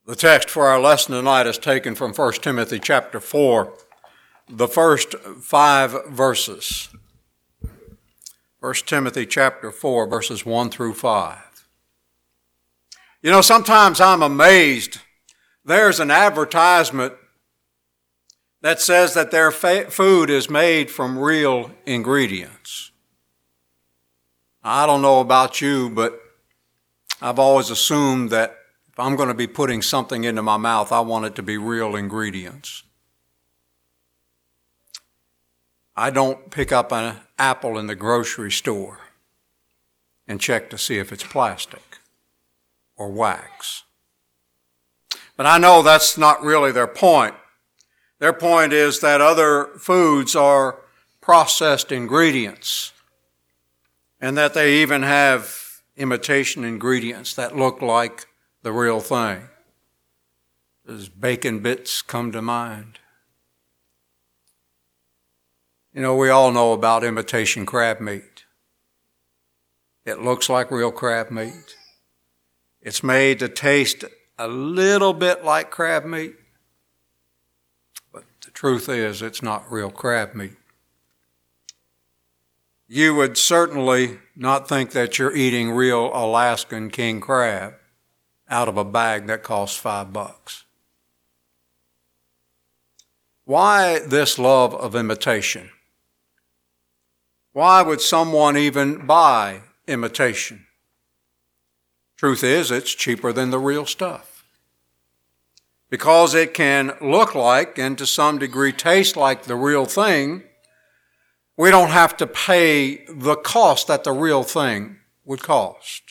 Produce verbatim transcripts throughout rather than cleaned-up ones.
The text for our lesson tonight is taken from First Timothy chapter four, the first five verses. First Timothy chapter four, verses one through five. You know, sometimes I'm amazed. There's an advertisement that says that their fa- food is made from real ingredients. I don't know about you, but I've always assumed that if I'm going to be putting something into my mouth, I want it to be real ingredients. I don't pick up an apple in the grocery store and check to see if it's plastic or wax. But I know that's not really their point. Their point is that other foods are processed ingredients and that they even have imitation ingredients that look like the real thing. Does bacon bits come to mind? You know, we all know about imitation crab meat. It looks like real crab meat. It's made to taste a little bit like crab meat, but the truth is it's not real crab meat. You would certainly not think that you're eating real Alaskan king crab out of a bag that costs five bucks. Why this love of imitation? Why would someone even buy imitation? Truth is, it's cheaper than the real stuff. Because it can look like and to some degree taste like the real thing, we don't have to pay the cost that the real thing would cost.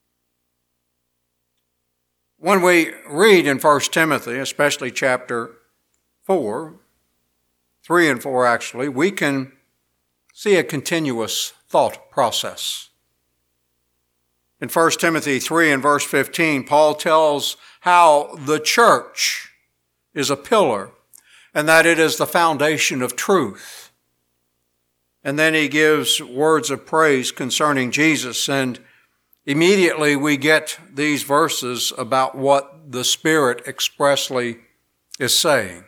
When we read in First Timothy, especially chapter four, three and four actually, we can see a continuous thought process. In First Timothy three and verse fifteen, Paul tells how the church is a pillar and that it is the foundation of truth. And then he gives words of praise concerning Jesus, and immediately we get these verses about what the Spirit expressly is saying.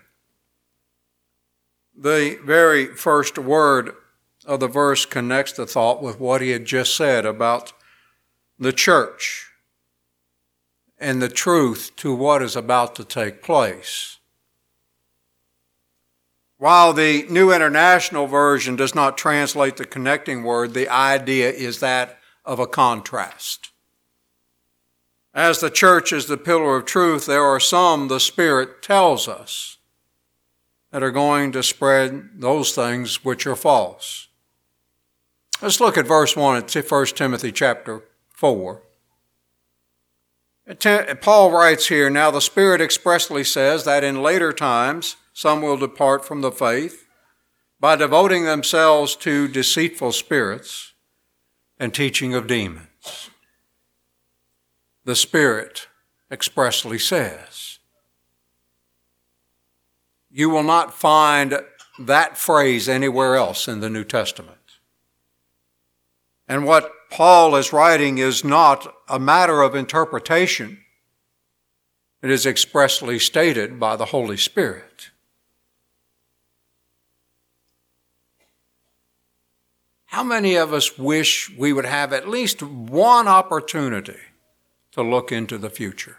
The very first word of the verse connects the thought with what he had just said about the church and the truth to what is about to take place. While the New International Version does not translate the connecting word, the idea is that of a contrast. As the church is the pillar of truth, there are some, the Spirit tells us, that are going to spread those things which are false. Let's look at verse one in First Timothy chapter four. Paul writes here, "Now the Spirit expressly says that in later times some will depart from the faith by devoting themselves to deceitful spirits and teaching of demons." The Spirit expressly says. You will not find that phrase anywhere else in the New Testament. And what Paul is writing is not a matter of interpretation. It is expressly stated by the Holy Spirit. How many of us wish we would have at least one opportunity to look into the future?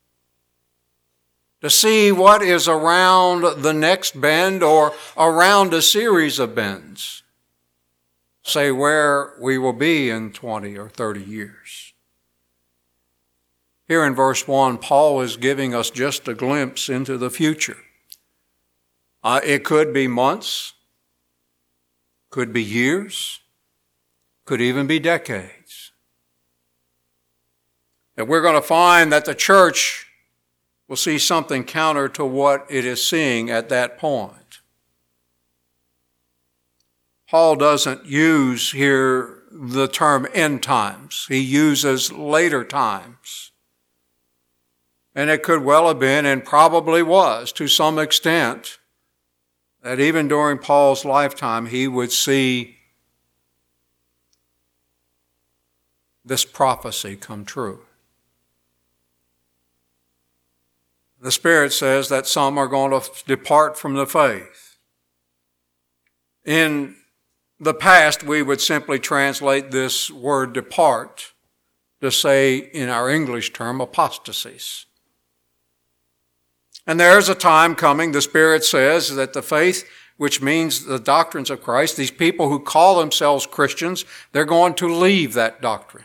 To see what is around the next bend or around a series of bends. Say where we will be in twenty or thirty years. Here in verse one, Paul is giving us just a glimpse into the future. Uh, it could be months, could be years, could even be decades. And we're going to find that the church will see something counter to what it is seeing at that point. Paul doesn't use here the term end times. He uses later times. And it could well have been, and probably was to some extent, that even during Paul's lifetime, he would see this prophecy come true. the Spirit says that some are going to depart from the faith. In the past, we would simply translate this word depart to say, in our English term, apostasies. And there is a time coming, the Spirit says, that the faith, which means the doctrines of Christ, these people who call themselves Christians, they're going to leave that doctrine.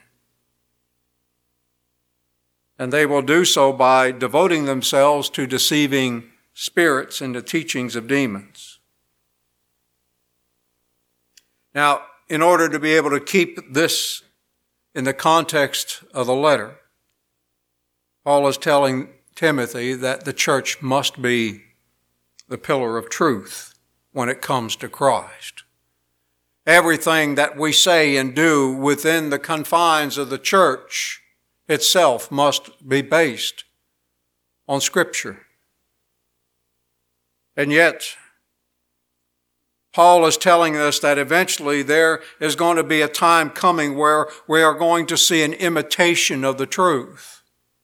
And they will do so by devoting themselves to deceiving spirits and the teachings of demons. Now, in order to be able to keep this in the context of the letter, Paul is telling Timothy that the church must be the pillar of truth when it comes to Christ. Everything that we say and do within the confines of the church itself must be based on Scripture. And yet, Paul is telling us that eventually there is going to be a time coming where we are going to see an imitation of the truth.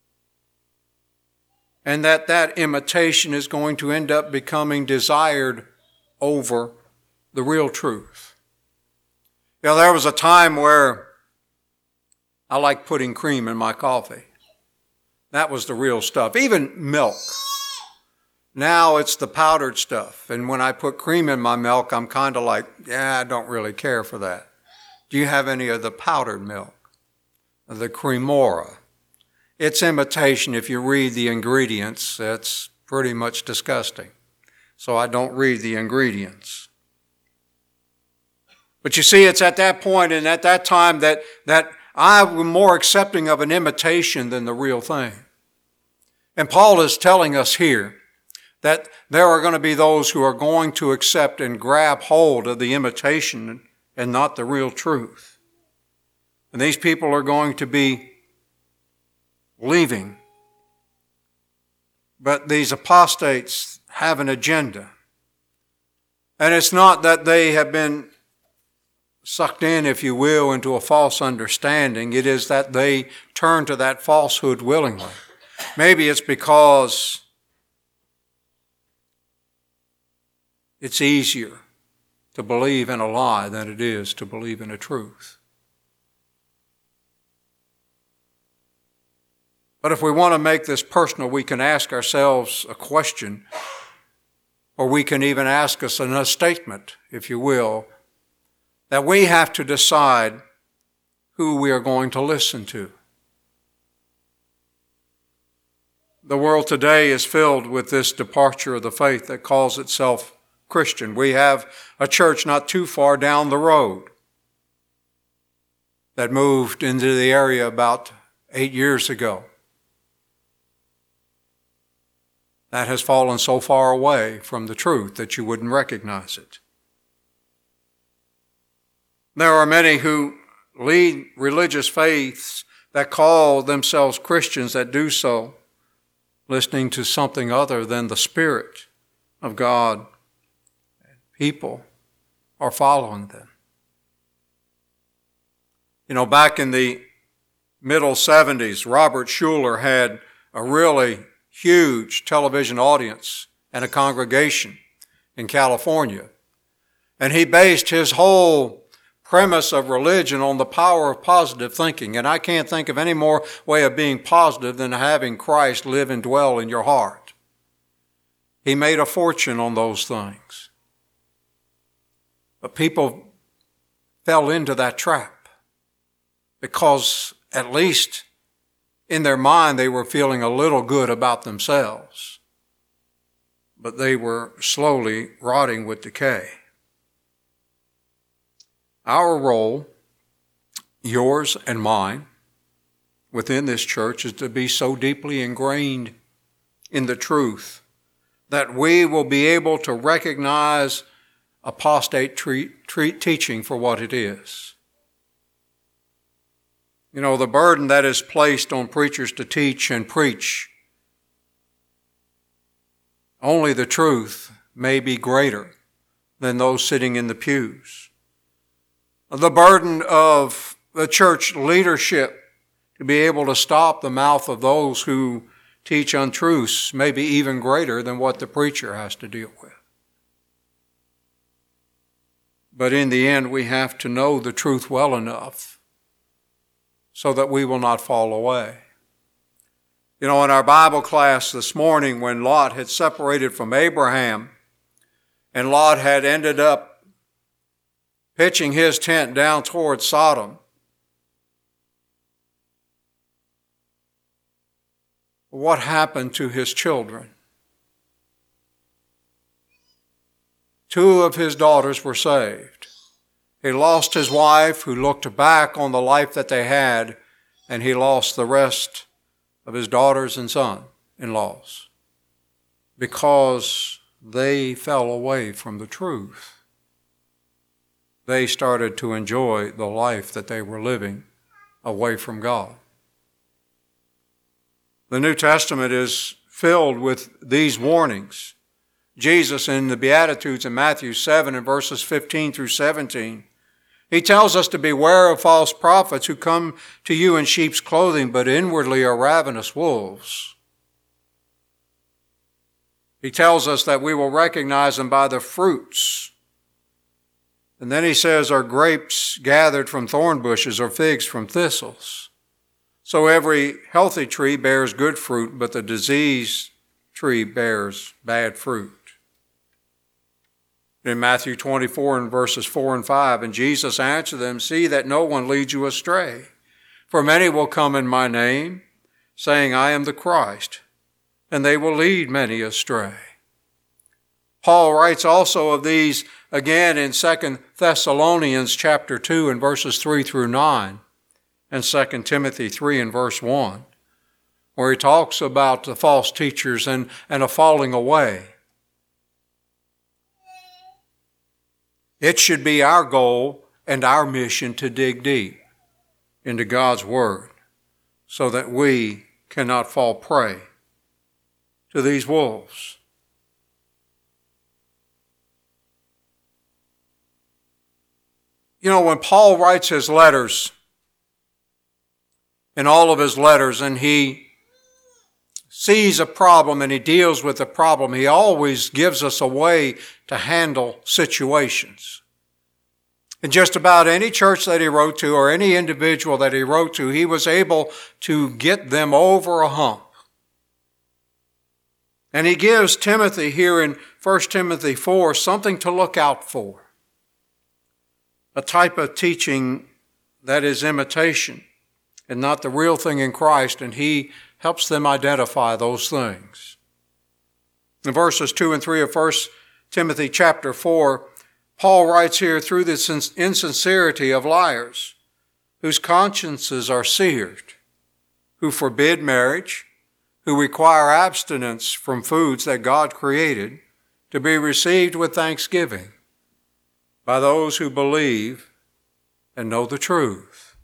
And that that imitation is going to end up becoming desired over the real truth. You know, there was a time where I like putting cream in my coffee. That was the real stuff. Even milk. Now it's the powdered stuff. And when I put cream in my milk, I'm kind of like, yeah, I don't really care for that. Do you have any of the powdered milk? The Cremora. It's imitation. If you read the ingredients, it's pretty much disgusting. So I don't read the ingredients. But you see, it's at that point and at that time that, that I'm more accepting of an imitation than the real thing. And Paul is telling us here that there are going to be those who are going to accept and grab hold of the imitation and not the real truth. And these people are going to be leaving. But these apostates have an agenda. And it's not that they have been sucked in, if you will, into a false understanding. It is that they turn to that falsehood willingly. Maybe it's because it's easier to believe in a lie than it is to believe in a truth. But if we want to make this personal, we can ask ourselves a question, or we can even ask us a statement, if you will, that we have to decide who we are going to listen to. The world today is filled with this departure of the faith that calls itself Christian. We have a church not too far down the road that moved into the area about eight years ago. That has fallen so far away from the truth that you wouldn't recognize it. There are many who lead religious faiths that call themselves Christians that do so, listening to something other than the Spirit of God. People are following them. You know, back in the middle seventies, Robert Schuller had a really huge television audience and a congregation in California. And he based his whole premise of religion on the power of positive thinking. And I can't think of any more way of being positive than having Christ live and dwell in your heart. He made a fortune on those things. But people fell into that trap because at least in their mind they were feeling a little good about themselves. But they were slowly rotting with decay. Our role, yours and mine, within this church is to be so deeply ingrained in the truth that we will be able to recognize apostate treat, treat, teaching for what it is. You know, the burden that is placed on preachers to teach and preach, only the truth may be greater than those sitting in the pews. The burden of the church leadership to be able to stop the mouth of those who teach untruths, maybe even greater than what the preacher has to deal with. But in the end, we have to know the truth well enough so that we will not fall away. You know, in our Bible class this morning, when Lot had separated from Abraham, and Lot had ended up pitching his tent down toward Sodom, what happened to his children? Two of his daughters were saved. He lost his wife, who looked back on the life that they had, and he lost the rest of his daughters and son-in-laws because they fell away from the truth. They started to enjoy the life that they were living away from God. The New Testament is filled with these warnings. Jesus in the Beatitudes in Matthew seven and verses fifteen through seventeen, he tells us to beware of false prophets who come to you in sheep's clothing, but inwardly are ravenous wolves. He tells us that we will recognize them by the fruits. And then he says, are grapes gathered from thorn bushes or figs from thistles? So every healthy tree bears good fruit, but the diseased tree bears bad fruit. In Matthew twenty-four and verses four and five, and Jesus answered them, see that no one leads you astray. For many will come in my name, saying, I am the Christ, and they will lead many astray. Paul writes also of these again in Second Thessalonians chapter two and verses three through nine, and Second Timothy three and verse one, where he talks about the false teachers and, and a falling away. It should be our goal and our mission to dig deep into God's Word so that we cannot fall prey to these wolves. You know, when Paul writes his letters, in all of his letters, and he sees a problem and he deals with the problem, he always gives us a way to handle situations. In just about any church that he wrote to or any individual that he wrote to, he was able to get them over a hump. And he gives Timothy here in First Timothy four something to look out for. A type of teaching that is imitation and not the real thing in Christ, and he helps them identify those things. In verses two and three of First Timothy chapter four, Paul writes here, through this insincerity of liars, whose consciences are seared, who forbid marriage, who require abstinence from foods that God created to be received with thanksgiving by those who believe and know the truth.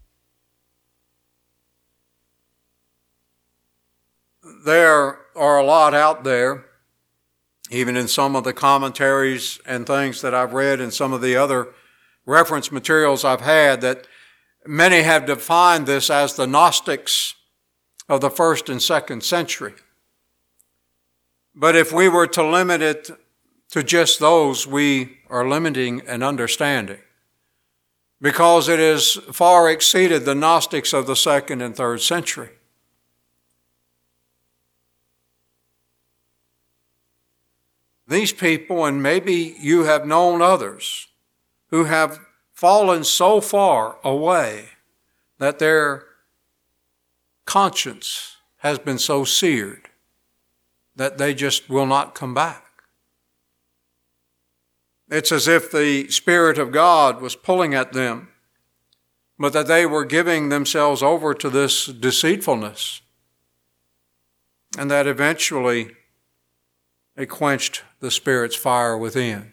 There are a lot out there, even in some of the commentaries and things that I've read and some of the other reference materials I've had, that many have defined this as the Gnostics of the first and second century. But if we were to limit it to just those, we are limiting an understanding, because it has far exceeded the Gnostics of the second and third century. These people, and maybe you have known others, who have fallen so far away that their conscience has been so seared that they just will not come back. It's as if the Spirit of God was pulling at them, but that they were giving themselves over to this deceitfulness, and that eventually it quenched the Spirit's fire within.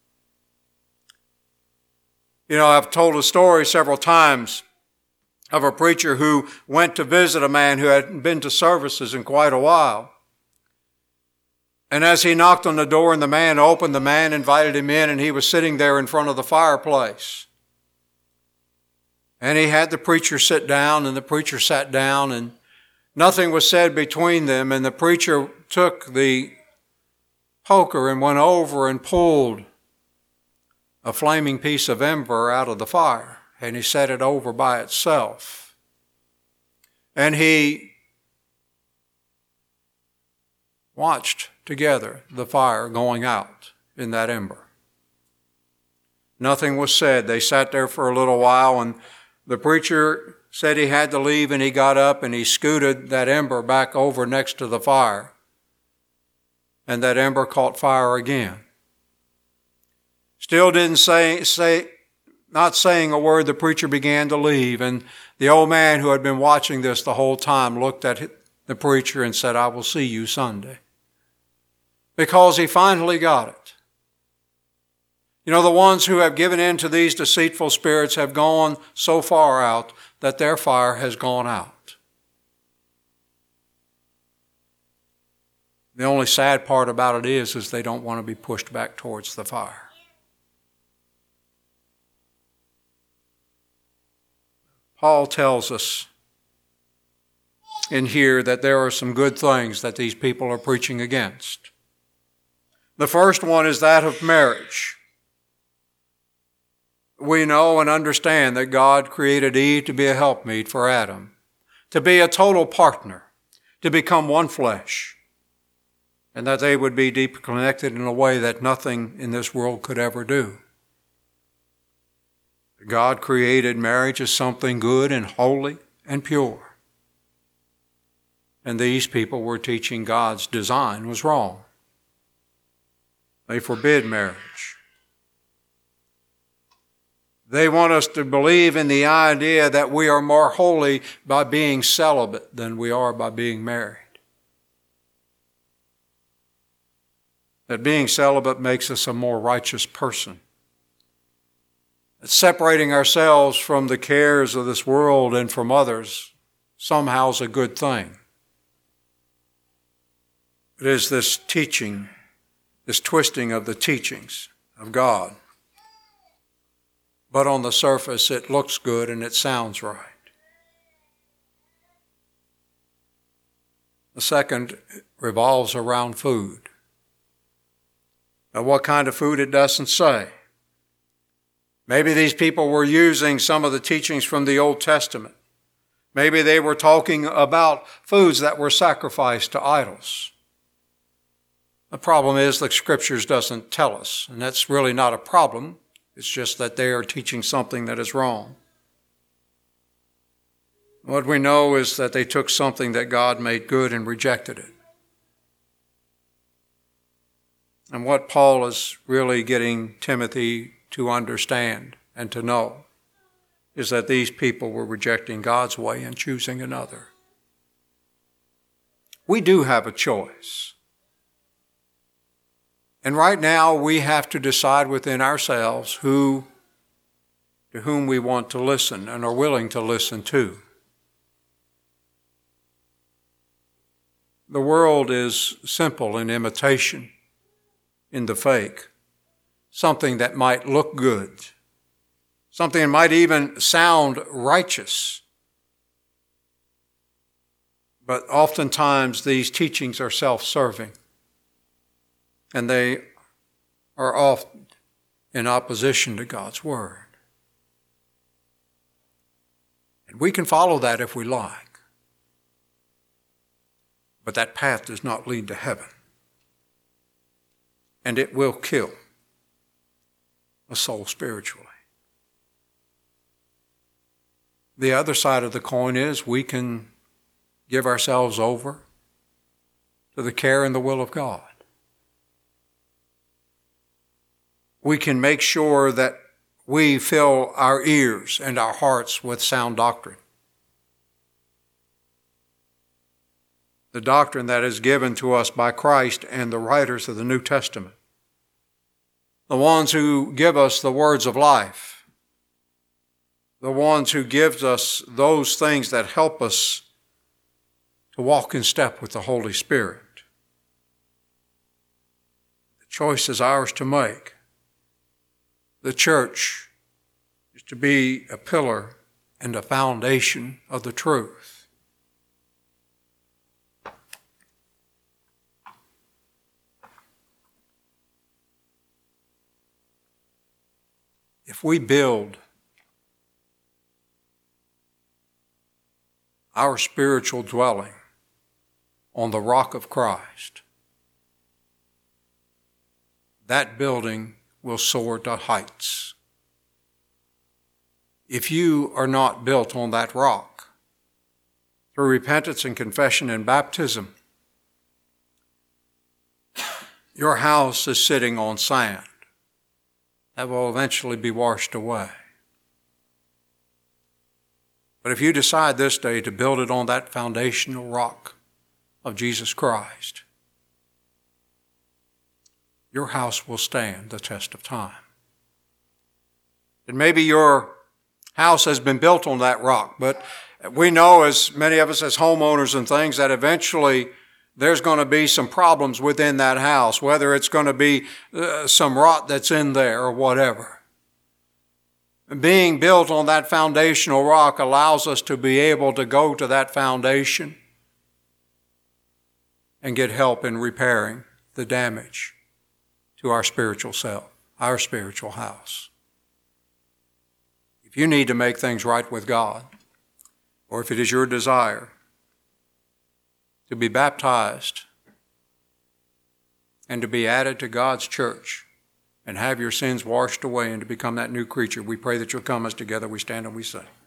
You know, I've told a story several times of a preacher who went to visit a man who hadn't been to services in quite a while. And as he knocked on the door and the man opened, the man invited him in, and he was sitting there in front of the fireplace. And he had the preacher sit down, and the preacher sat down, and Nothing was said between them, and the preacher took the poker and went over and pulled a flaming piece of ember out of the fire, and he set it over by itself. And he watched together the fire going out in that ember. Nothing was said. They sat there for a little while, and the preacher said he had to leave, and he got up and he scooted that ember back over next to the fire. And that ember caught fire again. Still didn't say, say, not saying a word, the preacher began to leave, and the old man who had been watching this the whole time looked at the preacher and said, "I will see you Sunday." Because he finally got it. You know, the ones who have given in to these deceitful spirits have gone so far out that their fire has gone out. The only sad part about it is, is they don't want to be pushed back towards the fire. Paul tells us in here that there are some good things that these people are preaching against. The first one is that of marriage. We know and understand that God created Eve to be a helpmeet for Adam, to be a total partner, to become one flesh, and that they would be deeply connected in a way that nothing in this world could ever do. God created marriage as something good and holy and pure. And these people were teaching God's design was wrong. They forbid marriage. They want us to believe in the idea that we are more holy by being celibate than we are by being married. That being celibate makes us a more righteous person. That separating ourselves from the cares of this world and from others somehow is a good thing. It is this teaching, this twisting of the teachings of God. But on the surface, it looks good and it sounds right. The second revolves around food. Now, what kind of food, it doesn't say. Maybe these people were using some of the teachings from the Old Testament. Maybe they were talking about foods that were sacrificed to idols. The problem is the Scriptures doesn't tell us, and that's really not a problem. It's just that they are teaching something that is wrong. What we know is that they took something that God made good and rejected it. And what Paul is really getting Timothy to understand and to know is that these people were rejecting God's way and choosing another. We do have a choice. And right now we have to decide within ourselves who, to whom we want to listen and are willing to listen to. The world is simple in imitation, in the fake. Something that might look good. Something that might even sound righteous. But oftentimes these teachings are self-serving. And they are often in opposition to God's Word. And we can follow that if we like. But that path does not lead to heaven. And it will kill a soul spiritually. The other side of the coin is we can give ourselves over to the care and the will of God. We can make sure that we fill our ears and our hearts with sound doctrine. The doctrine that is given to us by Christ and the writers of the New Testament. The ones who give us the words of life. The ones who give us those things that help us to walk in step with the Holy Spirit. The choice is ours to make. The church is to be a pillar and a foundation of the truth. If we build our spiritual dwelling on the rock of Christ, that building will soar to heights. If you are not built on that rock, through repentance and confession and baptism, your house is sitting on sand that will eventually be washed away. But if you decide this day to build it on that foundational rock of Jesus Christ, your house will stand the test of time. And maybe your house has been built on that rock, but we know, as many of us as homeowners and things, that eventually there's going to be some problems within that house, whether it's going to be uh, some rot that's in there or whatever. Being built on that foundational rock allows us to be able to go to that foundation and get help in repairing the damage to our spiritual self, our spiritual house. If you need to make things right with God, or if it is your desire to be baptized and to be added to God's church and have your sins washed away and to become that new creature, we pray that you'll come as together we stand and we sing.